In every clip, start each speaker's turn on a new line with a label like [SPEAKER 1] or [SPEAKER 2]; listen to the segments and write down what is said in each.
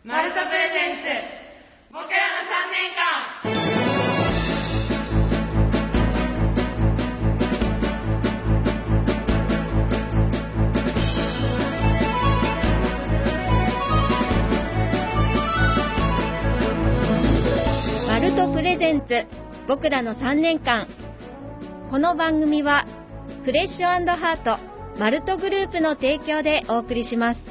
[SPEAKER 1] マルトプレゼンツ僕らの3年間。
[SPEAKER 2] マルトプレゼンツ僕らの3年間。この番組はフレッシュ&ハートマルトグループの提供でお送りします。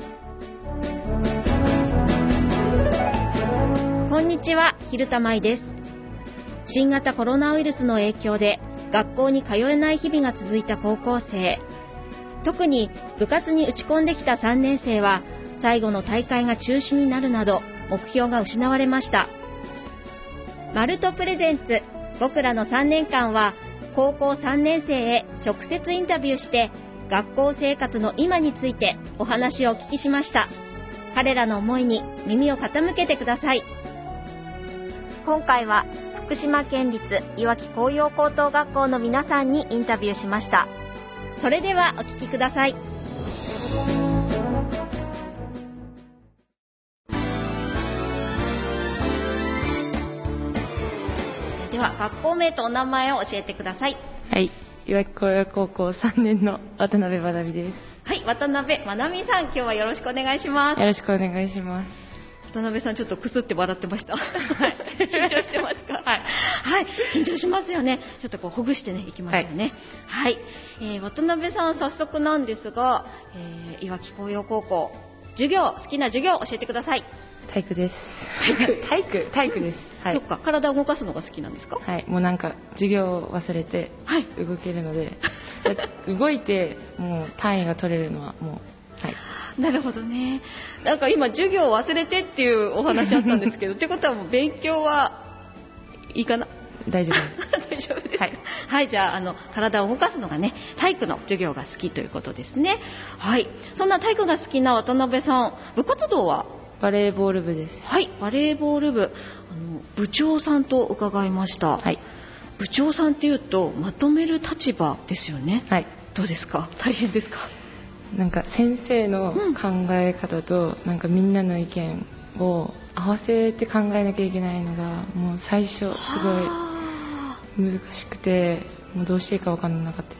[SPEAKER 2] こんにちは、蛭田舞です。新型コロナウイルスの影響で学校に通えない日々が続いた高校生、特に部活に打ち込んできた3年生は最後の大会が中止になるなど目標が失われました。マルトプレゼンツ僕らの3年間は高校3年生へ直接インタビューして学校生活の今についてお話をお聞きしました。彼らの思いに耳を傾けてください。今回は福島県立いわき紅葉高等学校の皆さんにインタビューしました。それではお聞きください。では学校名とお名前を教えてください。
[SPEAKER 3] はい、いわき紅葉高校3年の渡辺まなみです。
[SPEAKER 2] はい、渡辺まなみさん、今日はよろしくお願いします。
[SPEAKER 3] よろしくお願いします。
[SPEAKER 2] 渡辺さん、ちょっとくすって笑ってました。はい、緊張してますか？はい、はい、緊張しますよね。ちょっとこうほぐしてね、いきましょうね。はい、渡辺さん、早速なんですが、いわき紅葉高校、好きな授業を教えてください。
[SPEAKER 3] 体育です。体育です。はい。
[SPEAKER 2] そっか、体を動かすのが好きなんですか？
[SPEAKER 3] はい、もうなんか授業を忘れて動けるので、動いてもう単位が取れるのはもう、はい。
[SPEAKER 2] なるほどね。なんか今授業を忘れてっていうお話あったんですけどってことはもう勉強はいいかな？
[SPEAKER 3] 大丈夫です。
[SPEAKER 2] 大丈夫です。はい、はい、じゃあ体を動かすのがね、体育の授業が好きということですね。はい、そんな体育が好きな渡辺さん、部活動は？
[SPEAKER 3] バレーボール部です。
[SPEAKER 2] はい、バレーボール部、部長さんと伺いました。はい、部長さんっていうとまとめる立場ですよね。はい、どうですか？大変ですか？
[SPEAKER 3] なんか先生の考え方と、なんかみんなの意見を合わせて考えなきゃいけないのがもう最初すごい難しくて、もうどうしていいか分からなかったです。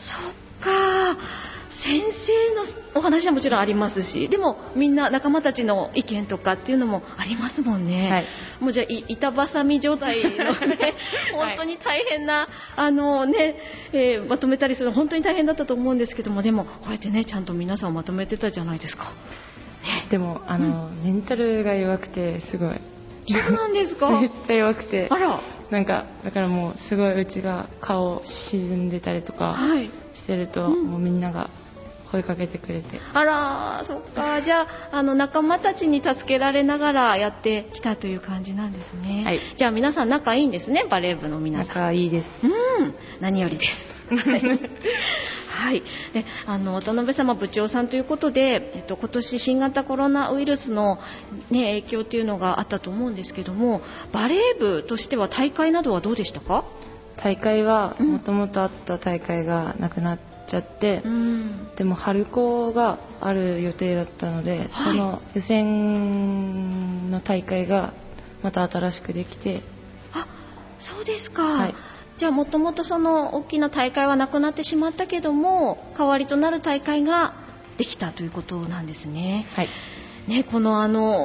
[SPEAKER 2] そっか、先生のお話はもちろんありますし、でもみんな仲間たちの意見とかっていうのもありますもんね。はい、もうじゃあ板挟み状態のね本当に大変な、まとめたりするの本当に大変だったと思うんですけども、でもこうやってねちゃんと皆さんをまとめてたじゃないですか。
[SPEAKER 3] ね、でもメンタルが弱くてすごい。
[SPEAKER 2] そうなんですか？
[SPEAKER 3] めっちゃ弱くて。
[SPEAKER 2] あら。
[SPEAKER 3] なんかだからもうすごいうちが顔沈んでたりとかしてると、もうみんなが声かけてくれて。
[SPEAKER 2] あら、そっか。じゃあ仲間たちに助けられながらやってきたという感じなんですね。はい、じゃあ皆さん仲いいんですね、バレー部の皆さん。
[SPEAKER 3] 仲いいです。
[SPEAKER 2] 何よりです。はい、で渡辺様部長さんということで、今年新型コロナウイルスの、影響というのがあったと思うんですけども、バレー部としては大会などはどうでしたか？
[SPEAKER 3] 大会はもともとあった大会がなくなっちゃって、でも春高がある予定だったので、その予選の大会がまた新しくできて。
[SPEAKER 2] あ、そうですか。はい、じゃあもともとその大きな大会はなくなってしまったけども、代わりとなる大会ができたということなんですね。はい、ね、この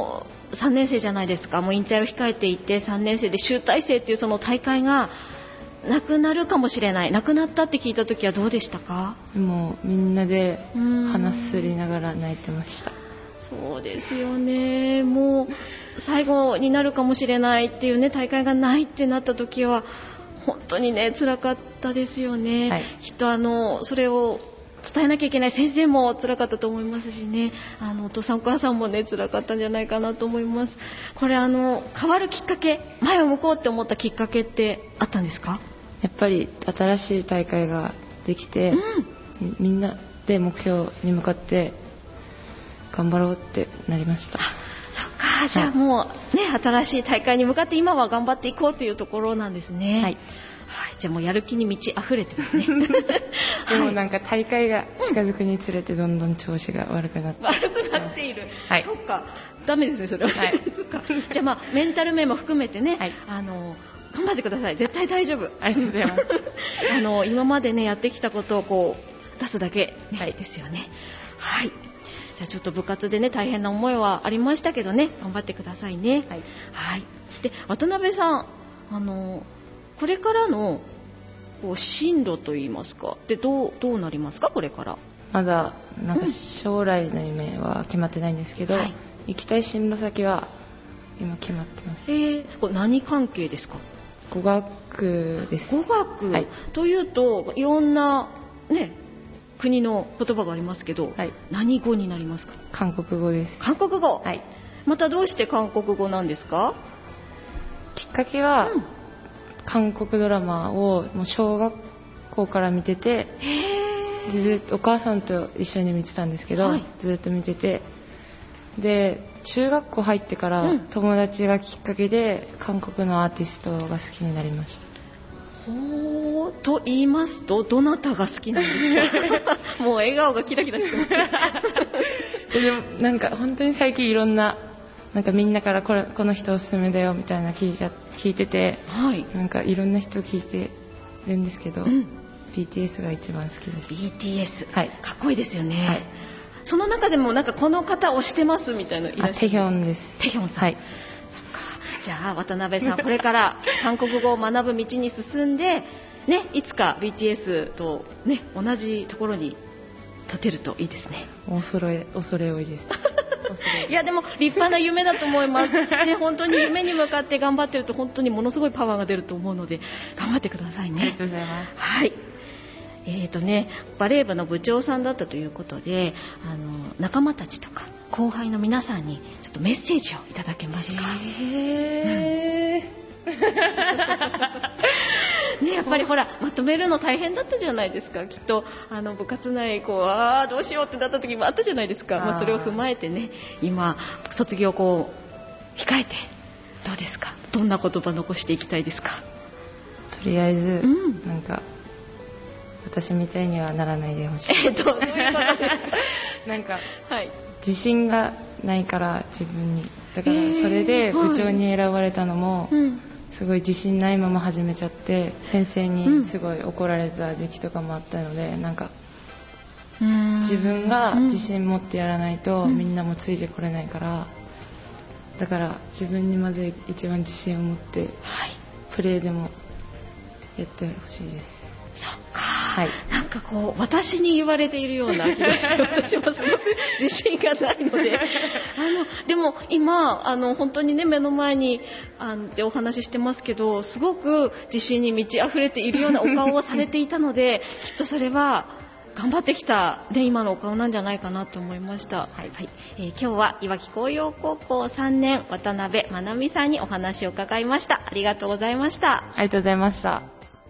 [SPEAKER 2] 3年生じゃないですか。もう引退を控えていて3年生で集大成っていうその大会がなくなるかもしれない、なくなったって聞いた時はどうでしたか？
[SPEAKER 3] もうみんなで鼻すりながら泣いてました。
[SPEAKER 2] そうですよね。もう最後になるかもしれないっていうね、大会がないってなった時は本当にね辛かったですよね。はい、きっとそれを伝えなきゃいけない先生も辛かったと思いますしね、お父さんお母さんもね辛かったんじゃないかなと思います。これ変わるきっかけ、前を向こうって思ったきっかけってあったんですか？
[SPEAKER 3] やっぱり新しい大会ができて、みんなで目標に向かって頑張ろうってなりました。
[SPEAKER 2] そっか、じゃあもうね、新しい大会に向かって今は頑張っていこうというところなんですね。はい、はい、じゃあもうやる気に満ち溢れてますね。
[SPEAKER 3] でもなんか大会が近づくにつれてどんどん調子が悪くなって
[SPEAKER 2] いる。はい、そっか。 ダメですねそれは、
[SPEAKER 3] はい
[SPEAKER 2] そっかじゃあメンタル面も含めてね、
[SPEAKER 3] はい、
[SPEAKER 2] 頑張ってください。絶対大丈夫。
[SPEAKER 3] ありがとうございます
[SPEAKER 2] 今までねやってきたことをこう出すだけ、ね、はい、ですよね。はい。じゃあちょっと部活でね大変な思いはありましたけどね、頑張ってくださいね。
[SPEAKER 3] はい。
[SPEAKER 2] はい、で渡辺さんこれからのこう進路といいますかでどうなりますかこれから。
[SPEAKER 3] まだなんか将来の夢は決まってないんですけど、はい、行きたい進路先は今決まってます。
[SPEAKER 2] これ何関係ですか。
[SPEAKER 3] 語学です。
[SPEAKER 2] 語学、はい、というといろんなね国の言葉がありますけど、はい、何語になりますか。
[SPEAKER 3] 韓国語です。
[SPEAKER 2] 韓国語、
[SPEAKER 3] はい、
[SPEAKER 2] またどうして韓国語なんですか。
[SPEAKER 3] きっかけは、韓国ドラマをもう小学校から見てて、ずっとお母さんと一緒に見てたんですけど、はい、ずっと見てて、で中学校入ってから友達がきっかけで韓国のアーティストが好きになりました。
[SPEAKER 2] ほーと言いますとどなたが好きなんですかもう笑顔がキラキラしてます
[SPEAKER 3] でもなんか本当に最近いろんななんかみんなからこの人おすすめだよみたいな聞いてて、はい、なんかいろんな人聞いてるんですけど、BTS が一番好きです。
[SPEAKER 2] BTS、
[SPEAKER 3] はい、
[SPEAKER 2] かっこいいですよね、
[SPEAKER 3] はい、
[SPEAKER 2] その中でもなんかこの方推してますみたいなのいらっしゃる。
[SPEAKER 3] テヒョンです。
[SPEAKER 2] テヒョンさん、
[SPEAKER 3] はい、
[SPEAKER 2] そっか。じゃあ渡辺さんこれから韓国語を学ぶ道に進んで、ね、いつか BTS と、ね、同じところに立てるといいですね。
[SPEAKER 3] 恐れ多いです
[SPEAKER 2] いやでも立派な夢だと思います、ね、本当に夢に向かって頑張ってると本当にものすごいパワーが出ると思うので頑張ってくださいね。
[SPEAKER 3] ありがとうございます。
[SPEAKER 2] はい。バレー部の部長さんだったということで仲間たちとか後輩の皆さんにちょっとメッセージをいただけますか。ね、やっぱりほらまとめるの大変だったじゃないですか。きっと部活内こうどうしようってなった時もあったじゃないですか。それを踏まえてね今卒業こう控えてどうですか。どんな言葉残していきたいですか。
[SPEAKER 3] とりあえず、なんか私みたいにはならないでほしい。
[SPEAKER 2] どういうことですか
[SPEAKER 3] なんか、
[SPEAKER 2] はい、
[SPEAKER 3] 自信がないから自分にだからそれで部長に選ばれたのも、すごい自信ないまま始めちゃって先生にすごい怒られた時期とかもあったので、なんか自分が自信持ってやらないとみんなもついてこれないから、だから自分にまず一番自信を持ってプレーでもやってほしいです。
[SPEAKER 2] そっか、はい、なんかこう私に言われているような気がして私はすごく自信がないのででも今本当にね目の前にでお話ししてますけどすごく自信に満ち溢れているようなお顔をされていたのできっとそれは頑張ってきた、ね、今のお顔なんじゃないかなと思いました。はいはい。今日はいわき紅葉高校3年渡辺まなみさんにお話を伺いました。ありがとうございました。
[SPEAKER 3] ありがとうございました。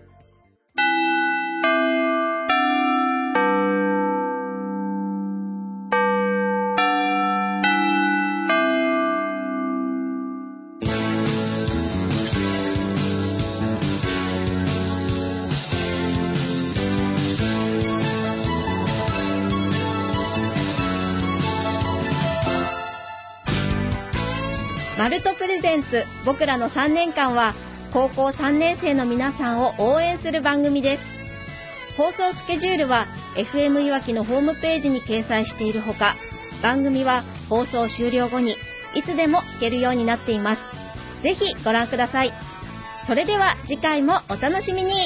[SPEAKER 2] マルトプレゼンツ僕らの3年間は高校3年生の皆さんを応援する番組です。放送スケジュールは FM いわきのホームページに掲載しているほか、番組は放送終了後にいつでも聞けるようになっています。ぜひご覧ください。それでは次回もお楽しみに。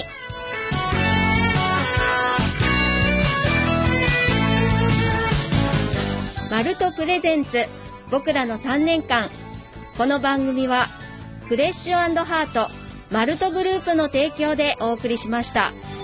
[SPEAKER 2] マルトプレゼンツ僕らの3年間。この番組はフレッシュ&ハートマルトグループの提供でお送りしました。